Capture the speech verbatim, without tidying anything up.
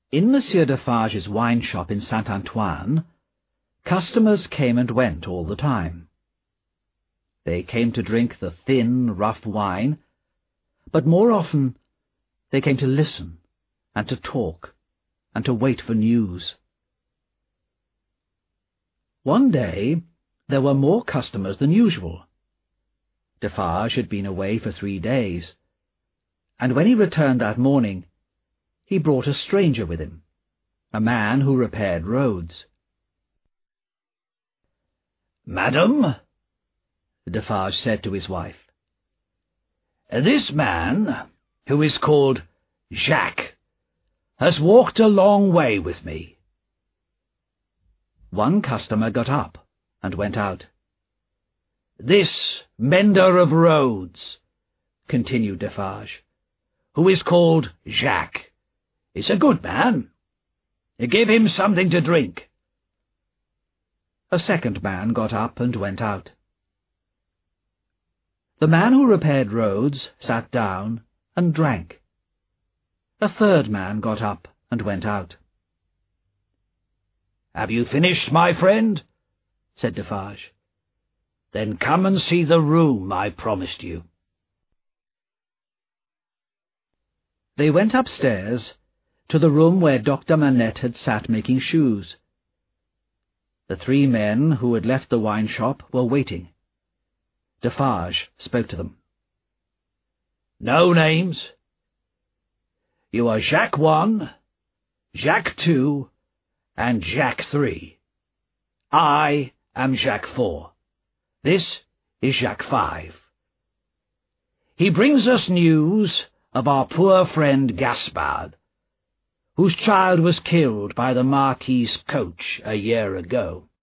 In Monsieur Defarge's wine-shop in Saint-Antoine, customers came and went all the time. They came to drink the thin, rough wine, but more often they came to listen and to talk and to wait for news. One day there were more customers than usual. Defarge had been away for three days, and when he returned that morning, he brought a stranger with him, a man who repaired roads. "Madam," Defarge said to his wife, "this man, who is called Jacques, has walked a long way with me." One customer got up and went out. "This mender of roads," continued Defarge, "who is called Jacques, is a good man. Give him something to drink." A second man got up and went out. The man who repaired roads sat down and drank. A third man got up and went out. "Have you finished, my friend?" said Defarge. "Then come and see the room I promised you." They went upstairs to the room where Doctor Manette had sat making shoes. The three men who had left the wine-shop were waiting. Defarge spoke to them. "No names. You are Jacques one, Jacques two, and Jacques three. I am Jacques four. This is Jacques five. He brings us news of our poor friend Gaspard, whose child was killed by the Marquis's coach a year ago.